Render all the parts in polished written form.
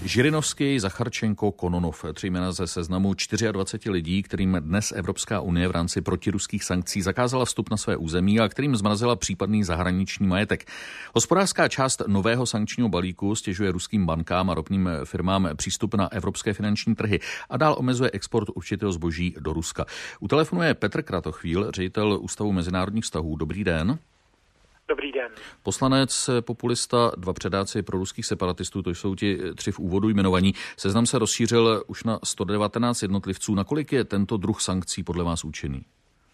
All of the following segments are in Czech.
Žirinovský, Zacharčenko, Kononov, 3 jména ze seznamu 24 lidí, kterým dnes Evropská unie v rámci protiruských sankcí zakázala vstup na své území a kterým zmrazila případný zahraniční majetek. Hospodářská část nového sankčního balíku stěžuje ruským bankám a ropným firmám přístup na evropské finanční trhy a dál omezuje export určitého zboží do Ruska. U telefonu je Petr Kratochvíl, ředitel Ústavu mezinárodních vztahů. Dobrý den. Dobrý den. Poslanec, populista, 2 předáci proruských separatistů, to jsou ti 3 v úvodu jmenovaní. Seznam se rozšířil už na 119 jednotlivců. Nakolik je tento druh sankcí podle vás účinný?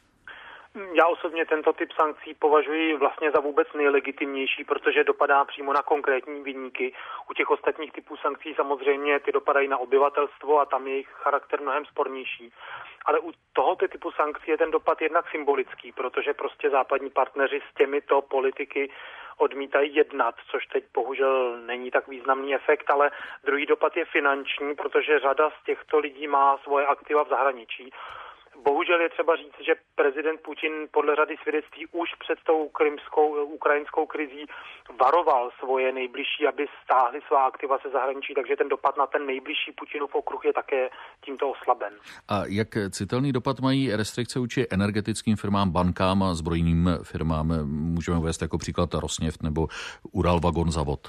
Já osobně tento typ sankcí považuji vlastně za vůbec nejlegitimnější, protože dopadá přímo na konkrétní viníky. U těch ostatních typů sankcí samozřejmě ty dopadají na obyvatelstvo a tam je jejich charakter mnohem spornější. Ale u tohoto typu sankcí je ten dopad jednak symbolický, protože prostě západní partneři s těmito politiky odmítají jednat, což teď bohužel není tak významný efekt, ale druhý dopad je finanční, protože řada z těchto lidí má svoje aktiva v zahraničí. Bohužel je třeba říct, že prezident Putin podle řady svědectví už před tou ukrajinskou krizí varoval svoje nejbližší, aby stáhli svá aktiva ze zahraničí, takže ten dopad na ten nejbližší Putinův okruh je také tímto oslaben. A jak citelný dopad mají restrikce vůči energetickým firmám, bankám a zbrojným firmám? Můžeme uvést jako příklad Rosneft nebo Uralvagonzavod.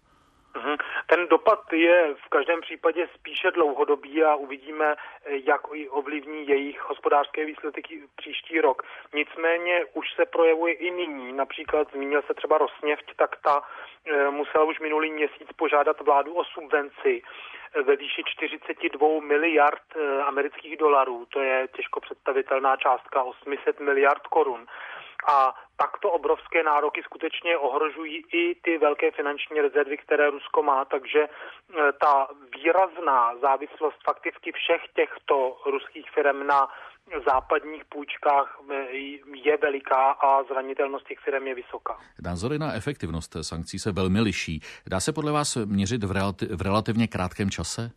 Ten dopad je v každém případě spíše dlouhodobý a uvidíme, jak ovlivní jejich hospodářské výsledky příští rok. Nicméně už se projevuje i nyní. Například zmínil se třeba Rosneft, tak ta musela už minulý měsíc požádat vládu o subvenci ve výši 42 miliard amerických dolarů. To je těžko představitelná částka 800 miliard korun. A takto obrovské nároky skutečně ohrožují i ty velké finanční rezervy, které Rusko má, takže ta výrazná závislost fakticky všech těchto ruských firm na západních půjčkách je veliká a zranitelnost těch firm je vysoká. Názory na efektivnost sankcí se velmi liší. Dá se podle vás měřit v relativně krátkém čase?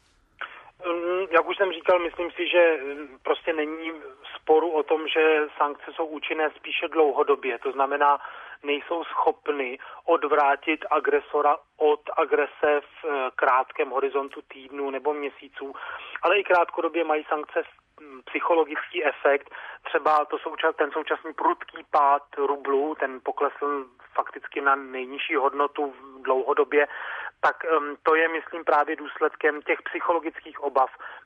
Jak už jsem říkal, myslím si, že prostě není sporu o tom, že sankce jsou účinné spíše dlouhodobě. To znamená, nejsou schopny odvrátit agresora od agrese v krátkém horizontu týdnů nebo měsíců, ale i krátkodobě mají sankce psychologický efekt. Třeba ten současný prudký pád rublu, ten poklesl fakticky na nejnižší hodnotu v dlouhodobě, tak to je, myslím, právě důsledkem těch psychologických obav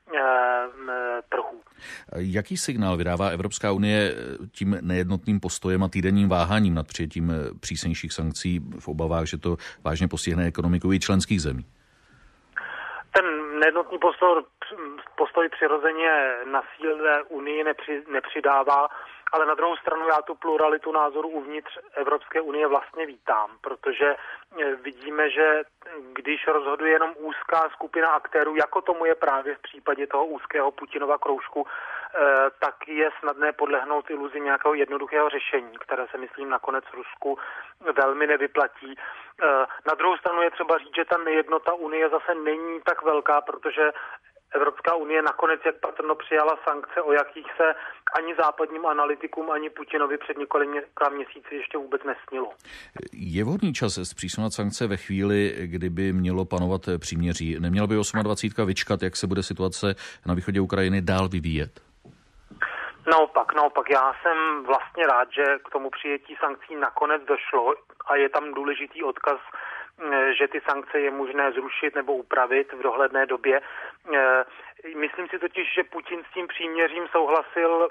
trhů. Jaký signál vydává Evropská unie tím nejednotným postojem a týdenním váháním nad přijetím přísnějších sankcí v obavách, že to vážně postihne ekonomiku i členských zemí? Ten nejednotný postoj přirozeně na síle Unii nepřidává, ale na druhou stranu já tu pluralitu názorů uvnitř Evropské unie vlastně vítám, protože vidíme, že když rozhoduje jenom úzká skupina aktérů, jako tomu je právě v případě toho úzkého Putinova kroužku, tak je snadné podlehnout iluzi nějakého jednoduchého řešení, které se, myslím, nakonec Rusku velmi nevyplatí. Na druhou stranu je třeba říct, že ta nejednota Unie zase není tak velká, protože Evropská unie nakonec, jak patrno, přijala sankce, o jakých se ani západním analytikům, ani Putinovi před několika měsíci ještě vůbec nesnilo. Je vhodný čas zpřísňovat sankce ve chvíli, kdyby mělo panovat příměří? Neměla by 28. vyčkat, jak se bude situace na východě Ukrajiny dál vyvíjet? Naopak. Já jsem vlastně rád, že k tomu přijetí sankcí nakonec došlo a je tam důležitý odkaz, že ty sankce je možné zrušit nebo upravit v dohledné době. Myslím si totiž, že Putin s tím příměřím souhlasil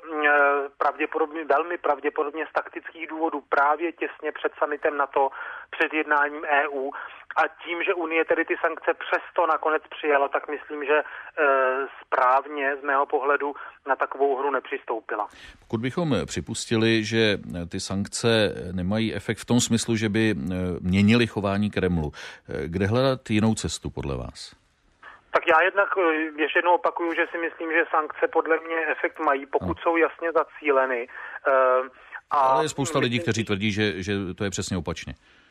velmi pravděpodobně z taktických důvodů právě těsně před summitem NATO, před jednáním EU. A tím, že Unie tedy ty sankce přesto nakonec přijala, tak myslím, že správně z mého pohledu na takovou hru nepřistoupila. Pokud bychom připustili, že ty sankce nemají efekt v tom smyslu, že by měnily chování Kremlu, kde hledat jinou cestu podle vás? Tak já jednak ještě jednou opakuju, že si myslím, že sankce podle mě efekt mají, pokud jsou jasně zacíleny. Ale je spousta lidí, kteří tvrdí, že to je přesně opačně.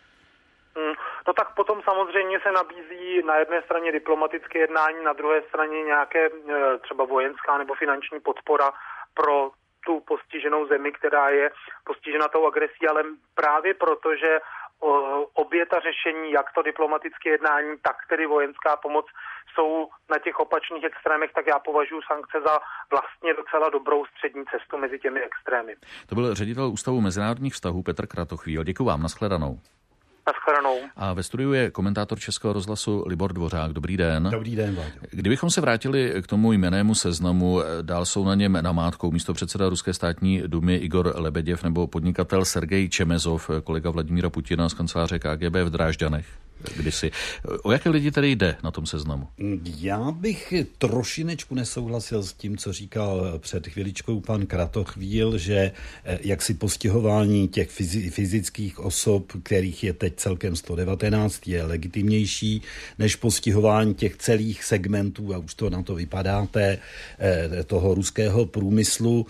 No tak potom samozřejmě se nabízí na jedné straně diplomatické jednání, na druhé straně nějaké třeba vojenská nebo finanční podpora pro tu postiženou zemi, která je postižena tou agresí, ale právě proto, že obě ta řešení, jak to diplomatické jednání, tak tedy vojenská pomoc, jsou na těch opačných extrémech, tak já považuji sankce za vlastně docela dobrou střední cestu mezi těmi extrémy. To byl ředitel Ústavu mezinárodních vztahů Petr Kratochvíl. Děkuji vám, nashledanou. Naschledanou. A ve studiu je komentátor Českého rozhlasu Libor Dvořák. Dobrý den. Dobrý den, Váďo. Kdybychom se vrátili k tomu jmennému seznamu, dál jsou na něm namátkou místopředseda Ruské státní dumy Igor Lebeděv nebo podnikatel Sergej Čemezov, kolega Vladimíra Putina z kanceláře KGB v Drážďanech kdysi. O jaké lidi tedy jde na tom seznamu? Já bych trošinečku nesouhlasil s tím, co říkal před chviličkou pan Kratochvíl, že jaksi postihování těch fyzických osob, kterých je teď celkem 119, je legitimnější než postihování těch celých segmentů, a už to na to vypadá, toho ruského průmyslu,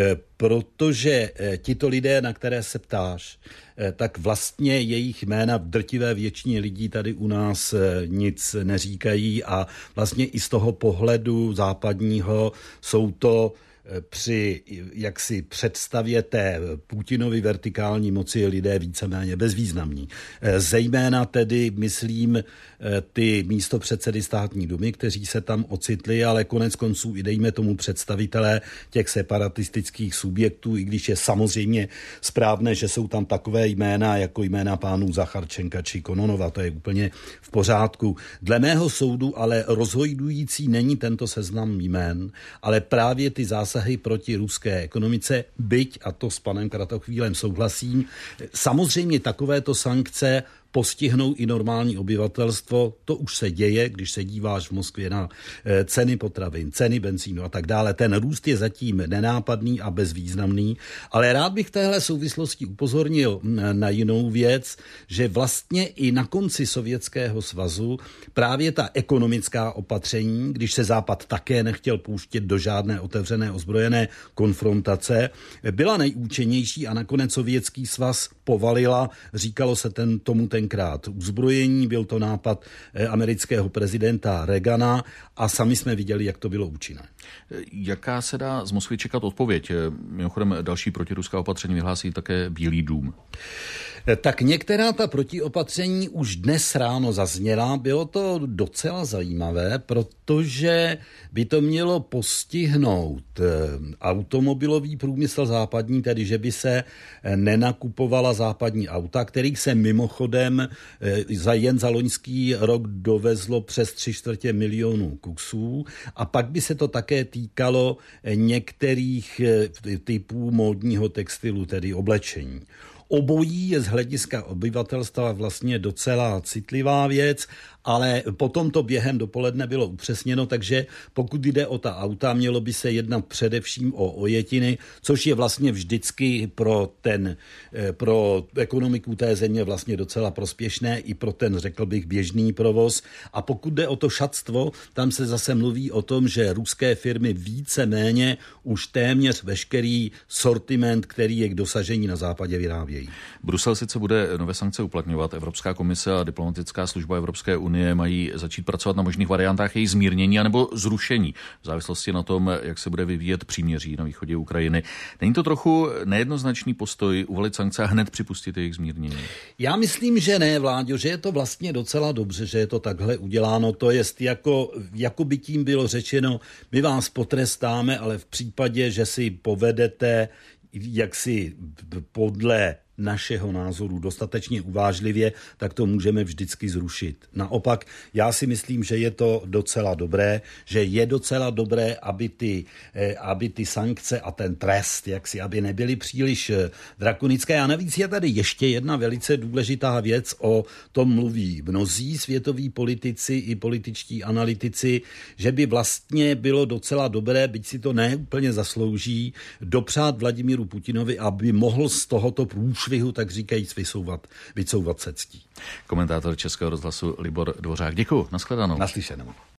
protože tito lidé, na které se ptáš, tak vlastně jejich jména v drtivé většině lidí tady u nás nic neříkají a vlastně i z toho pohledu západního jsou to při jaksi představě té Putinovy vertikální moci lidé víceméně bezvýznamní. Zejména tedy, myslím, ty místopředsedy státní dumy, kteří se tam ocitli, ale konec konců i dejme tomu představitelé těch separatistických subjektů, i když je samozřejmě správné, že jsou tam takové jména, jako jména pánů Zacharčenka či Kononova, to je úplně v pořádku. Dle mého soudu ale rozhodující není tento seznam jmén, ale právě ty zásahy proti ruské ekonomice, byť, a to s panem Kratochvílem souhlasím, samozřejmě takovéto sankce postihnou i normální obyvatelstvo. To už se děje, když se díváš v Moskvě na ceny potravin, ceny benzínu a tak dále. Ten růst je zatím nenápadný a bezvýznamný, ale rád bych v téhle souvislosti upozornil na jinou věc, že vlastně i na konci Sovětského svazu právě ta ekonomická opatření, když se Západ také nechtěl pouštět do žádné otevřené ozbrojené konfrontace, byla nejúčinnější a nakonec Sovětský svaz povalila, říkalo se tomu tenkrát uzbrojení, byl to nápad amerického prezidenta Reagana a sami jsme viděli, jak to bylo účinné. Jaká se dá z Moskvy čekat odpověď? Mimochodem další protiruská opatření vyhlásí také Bílý dům. Tak některá ta protiopatření už dnes ráno zazněla. Bylo to docela zajímavé, protože by to mělo postihnout automobilový průmysl západní, tedy že by se nenakupovala západní auta, kterých se mimochodem jen za loňský rok dovezlo přes 3/4 milionu kusů, a pak by se to také týkalo některých typů módního textilu, tedy oblečení. Obojí je z hlediska obyvatelstva vlastně docela citlivá věc, ale potom to během dopoledne bylo upřesněno, takže pokud jde o ta auta, mělo by se jednat především o ojetiny, což je vlastně vždycky pro ekonomiku té země vlastně docela prospěšné, i pro ten, řekl bych, běžný provoz. A pokud jde o to šatstvo, tam se zase mluví o tom, že ruské firmy víceméně už téměř veškerý sortiment, který je k dosažení na západě, vyrábějí. Brusel sice bude nové sankce uplatňovat, Evropská komise a diplomatická služba Evropské unie mají začít pracovat na možných variantách jejich zmírnění anebo zrušení, v závislosti na tom, jak se bude vyvíjet příměří na východě Ukrajiny. Není to trochu nejednoznačný postoj uvalit sankce a hned připustit jejich zmírnění? Já myslím, že ne, Vláďo, že je to vlastně docela dobře, že je to takhle uděláno. To jest, jako by tím bylo řečeno, my vás potrestáme, ale v případě, že si povedete jaksi podle našeho názoru dostatečně uvážlivě, tak to můžeme vždycky zrušit. Naopak, já si myslím, že je to docela dobré, aby ty sankce a ten trest, aby nebyly příliš drakonické. A navíc je tady ještě jedna velice důležitá věc, o tom mluví mnozí světoví politici i političtí analytici, že by vlastně bylo docela dobré, byť si to neúplně zaslouží, dopřát Vladimíru Putinovi, aby mohl z tohoto průšvihu, tak říkajíc, vycouvat se ctí. Komentátor Českého rozhlasu Libor Dvořák. Děkuju, nashledanou. Naslyšenou.